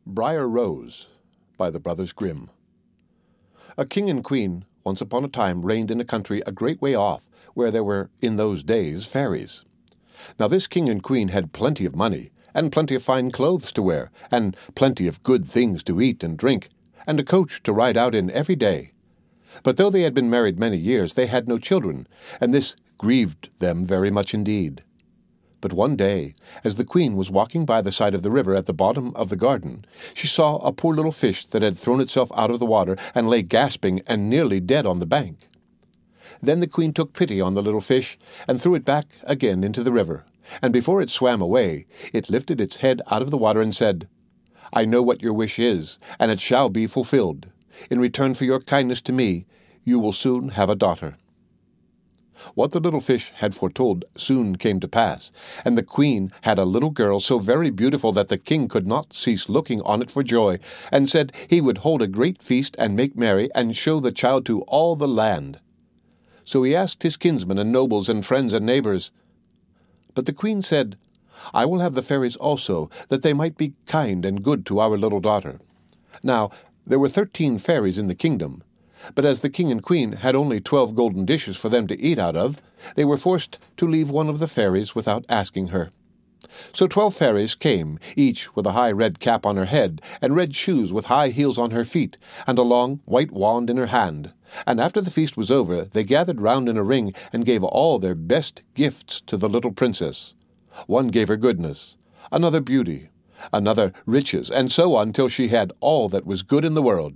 Briar Rose by the Brothers Grimm. A king and queen once upon a time reigned in a country a great way off, where there were, in those days, fairies. Now this king and queen had plenty of money, and plenty of fine clothes to wear, and plenty of good things to eat and drink, and a coach to ride out in every day. But though they had been married many years, they had no children, and this grieved them very much indeed. But one day, as the queen was walking by the side of the river at the bottom of the garden, she saw a poor little fish that had thrown itself out of the water and lay gasping and nearly dead on the bank. Then the queen took pity on the little fish and threw it back again into the river, and before it swam away, it lifted its head out of the water and said, "I know what your wish is, and it shall be fulfilled. In return for your kindness to me, you will soon have a daughter." What the little fish had foretold soon came to pass, and the queen had a little girl so very beautiful that the king could not cease looking on it for joy, and said he would hold a great feast and make merry, and show the child to all the land. So he asked his kinsmen and nobles and friends and neighbors. But the queen said, "I will have the fairies also, that they might be kind and good to our little daughter." Now there were 13 fairies in the kingdom, but as the king and queen had only 12 golden dishes for them to eat out of, they were forced to leave one of the fairies without asking her. So 12 fairies came, each with a high red cap on her head, and red shoes with high heels on her feet, and a long white wand in her hand. And after the feast was over, they gathered round in a ring, and gave all their best gifts to the little princess. One gave her goodness, another beauty, another riches, and so on till she had all that was good in the world.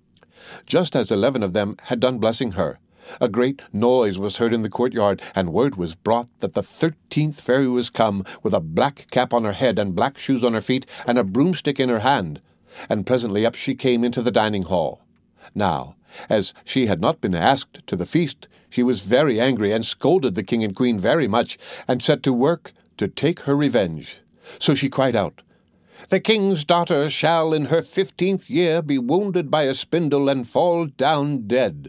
Just as 11 of them had done blessing her, a great noise was heard in the courtyard, and word was brought that the 13th fairy was come, with a black cap on her head, and black shoes on her feet, and a broomstick in her hand. And presently up she came into the dining hall. Now, as she had not been asked to the feast, she was very angry, and scolded the king and queen very much, and set to work to take her revenge. So she cried out, "The king's daughter shall in her 15th year be wounded by a spindle and fall down dead."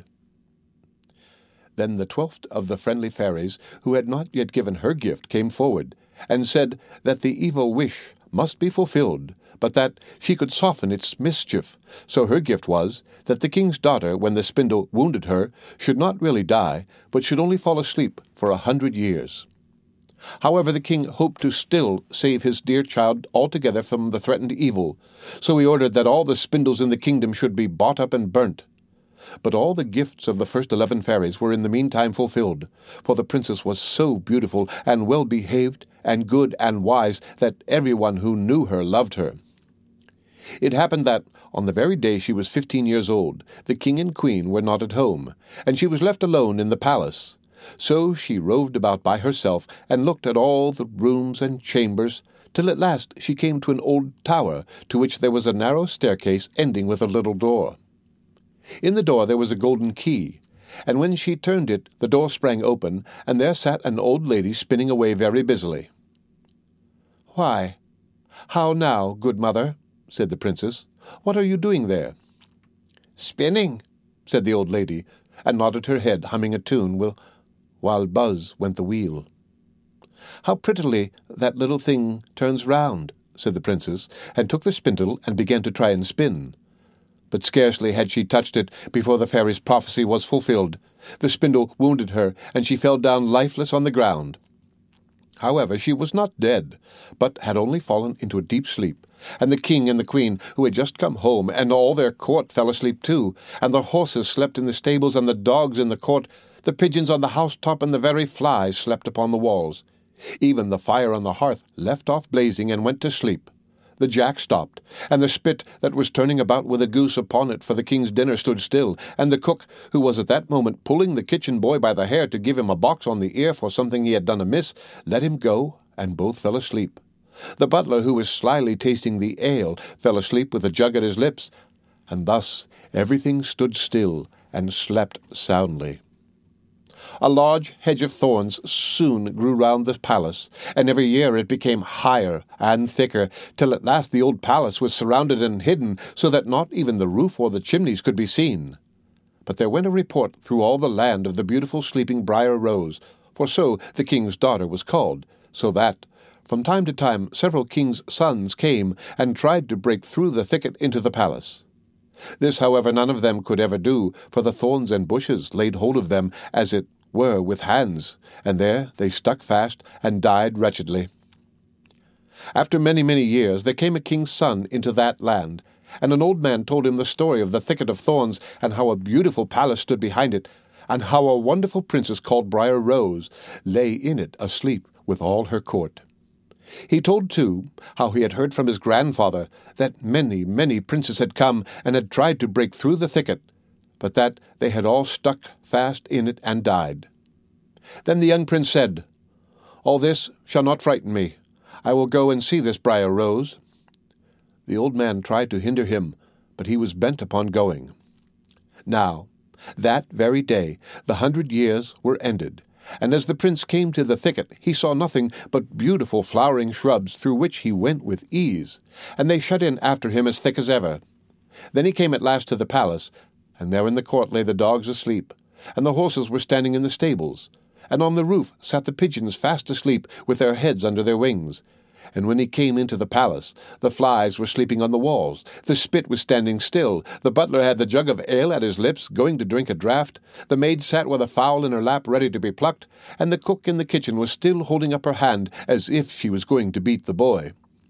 Then the 12th of the friendly fairies, who had not yet given her gift, came forward, and said that the evil wish must be fulfilled, but that she could soften its mischief. So her gift was that the king's daughter, when the spindle wounded her, should not really die, but should only fall asleep for 100 years. However, the king hoped to still save his dear child altogether from the threatened evil, so he ordered that all the spindles in the kingdom should be bought up and burnt. But all the gifts of the first 11 fairies were in the meantime fulfilled, for the princess was so beautiful and well-behaved and good and wise that everyone who knew her loved her. It happened that, on the very day she was 15 years old, the king and queen were not at home, and she was left alone in the palace. So she roved about by herself, and looked at all the rooms and chambers, till at last she came to an old tower, to which there was a narrow staircase ending with a little door. In the door there was a golden key, and when she turned it, the door sprang open, and there sat an old lady spinning away very busily. "Why, how now, good mother?" said the princess. "What are you doing there?" "Spinning," said the old lady, and nodded her head, humming a tune, while buzz went the wheel. "How prettily that little thing turns round," said the princess, and took the spindle and began to try and spin. But scarcely had she touched it before the fairy's prophecy was fulfilled. The spindle wounded her, and she fell down lifeless on the ground. However, she was not dead, but had only fallen into a deep sleep, and the king and the queen, who had just come home, and all their court fell asleep too, and the horses slept in the stables, and the dogs in the court, the pigeons on the housetop, and the very flies slept upon the walls. Even the fire on the hearth left off blazing and went to sleep. The jack stopped, and the spit that was turning about with a goose upon it for the king's dinner stood still, and the cook, who was at that moment pulling the kitchen boy by the hair to give him a box on the ear for something he had done amiss, let him go, and both fell asleep. The butler, who was slyly tasting the ale, fell asleep with a jug at his lips, and thus everything stood still and slept soundly. A large hedge of thorns soon grew round the palace, and every year it became higher and thicker, till at last the old palace was surrounded and hidden, so that not even the roof or the chimneys could be seen. But there went a report through all the land of the beautiful sleeping Briar Rose, for so the king's daughter was called, so that, From time to time, several kings' sons came and tried to break through the thicket into the palace. This, however, none of them could ever do, for the thorns and bushes laid hold of them, as it were, with hands, and there they stuck fast and died wretchedly. After many, many years, there came a king's son into that land, and an old man told him the story of the thicket of thorns, and how a beautiful palace stood behind it, and how a wonderful princess called Briar Rose lay in it asleep with all her court. He told, too, how he had heard from his grandfather that many, many princes had come and had tried to break through the thicket, but that they had all stuck fast in it and died. Then the young prince said, "All this shall not frighten me. I will go and see this Briar Rose." The old man tried to hinder him, but he was bent upon going. Now, that very day, the 100 years were ended, and as the prince came to the thicket, he saw nothing but beautiful flowering shrubs through which he went with ease, and they shut in after him as thick as ever. Then he came at last to the palace, and there in the court lay the dogs asleep, and the horses were standing in the stables, and on the roof sat the pigeons fast asleep with their heads under their wings. And when he came into the palace, the flies were sleeping on the walls, the spit was standing still, the butler had the jug of ale at his lips, going to drink a draught, the maid sat with a fowl in her lap ready to be plucked, and the cook in the kitchen was still holding up her hand as if she was going to beat the boy.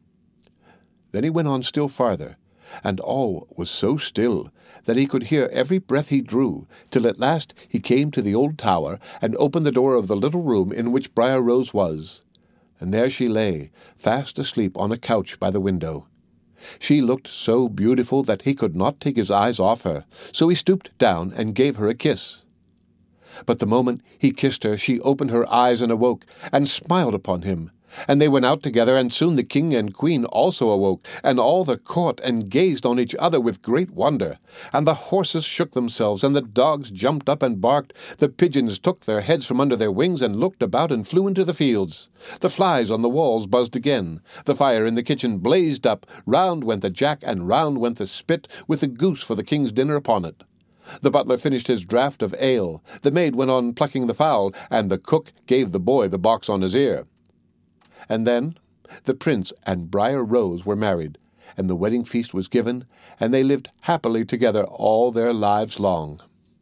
Then he went on still farther, and all was so still that he could hear every breath he drew, till at last he came to the old tower, and opened the door of the little room in which Briar Rose was. And there she lay, fast asleep on a couch by the window. She looked so beautiful that he could not take his eyes off her, so he stooped down and gave her a kiss. But the moment he kissed her, she opened her eyes and awoke, and smiled upon him. And they went out together, and soon the king and queen also awoke, and all the court, and gazed on each other with great wonder. And the horses shook themselves, and the dogs jumped up and barked. The pigeons took their heads from under their wings, and looked about and flew into the fields. The flies on the walls buzzed again. The fire in the kitchen blazed up. Round went the jack, and round went the spit, with the goose for the king's dinner upon it. The butler finished his draught of ale. The maid went on plucking the fowl, and the cook gave the boy the box on his ear. And then the prince and Briar Rose were married, and the wedding feast was given, and they lived happily together all their lives long.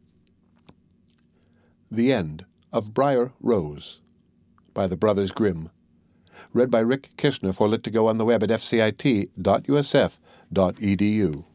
The End of Briar Rose by the Brothers Grimm. Read by Rick Kishner for Lit2Go on the web at fcit.usf.edu.